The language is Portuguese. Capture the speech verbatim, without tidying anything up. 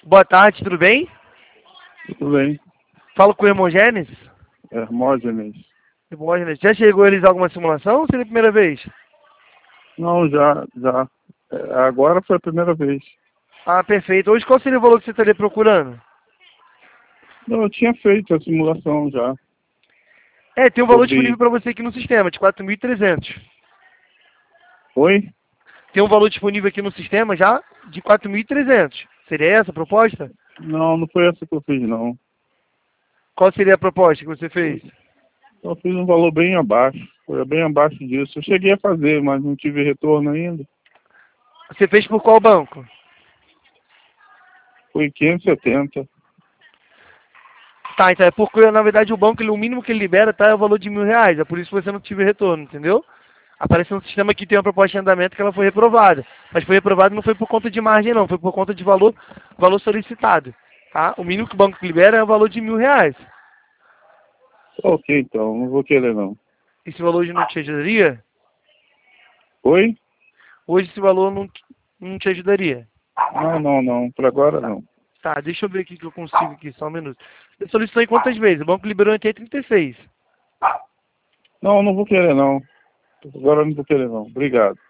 Boa tarde, tudo bem? Tudo bem. Falo com o Hermogênesis? Hermógenes. Hermógenes. Já chegou a realizar alguma simulação ou seria a primeira vez? Não, já, já. É, agora foi a primeira vez. Ah, perfeito. Hoje qual seria o valor que você estaria procurando? Não, eu tinha feito a simulação já. É, tem um valor Sobre... disponível para você aqui no sistema, de quatro mil e trezentos. Oi? Tem um valor disponível aqui no sistema já de quatro mil e trezentos. Seria essa a proposta? Não, não foi essa que eu fiz, não. Qual seria a proposta que você fez? Eu fiz um valor bem abaixo. Foi bem abaixo disso. Eu cheguei a fazer, mas não tive retorno ainda. Você fez por qual banco? Foi quinhentos e setenta. Tá, então é porque, na verdade, o banco, ele, o mínimo que ele libera tá, é o valor de mil reais. É por isso que você não tive retorno, entendeu? Aparece no sistema que tem uma proposta de andamento que ela foi reprovada. Mas foi reprovada não foi por conta de margem, não. Foi por conta de valor, valor solicitado. Tá? O mínimo que o banco libera é o valor de mil reais. Ok, então. Não vou querer, não. Esse valor hoje não te ajudaria? Oi? Hoje esse valor não, não te ajudaria. Não, não, não. Por agora, não. Tá, deixa eu ver aqui que eu consigo aqui, só um minuto. Você solicitou em quantas vezes? O banco liberou até trinta e seis. Não, não vou querer, não. Agora eu não vou querer, não. Obrigado.